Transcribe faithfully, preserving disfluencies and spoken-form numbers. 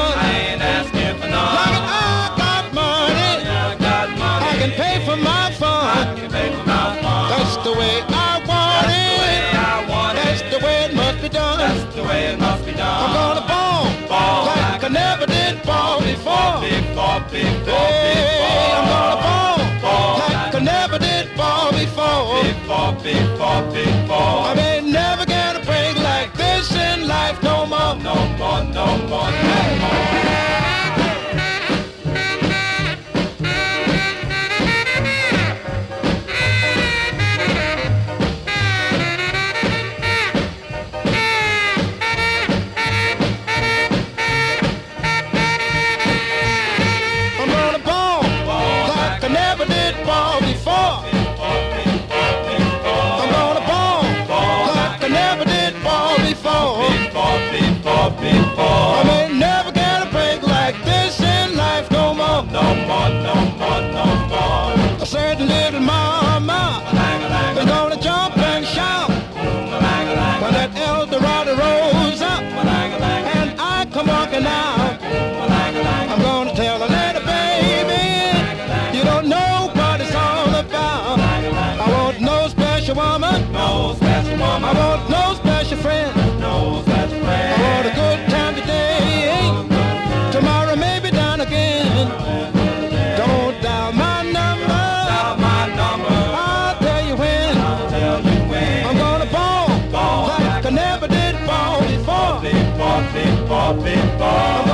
none. I ain't asking for none. Long as I got money, I got money. I can pay for my I fun. can pay for my fun. That's the way I want That's the way it. I want it. That's the way it must be done. That's the way it must be done. I'm gonna ball, Ball like I never did ball before. Before, before, Hey, before. I'm gonna ball, Ball like I never did ball before. Before, before, before. I may never get a break like this in life no more. No more, no more, no more. I'm gonna ball, like I never did ball before. I'm gonna ball, like I never did ball before. Before, before, before. I may never get a break like this in life no more. No more, no more, no more. A certain little mama is gonna jump and shout when that El Dorado rolls up and I come walking out. I'm gonna tell her, little baby, you don't know what it's all about. I want no special woman, No special I woman. want no special friend. No special I friend. want a good time today, tomorrow maybe down again. Don't dial my number, Dial my number. I'll tell you when. Tell you when. I'm gonna ball, Ball like I never did ball before. Before, before, before.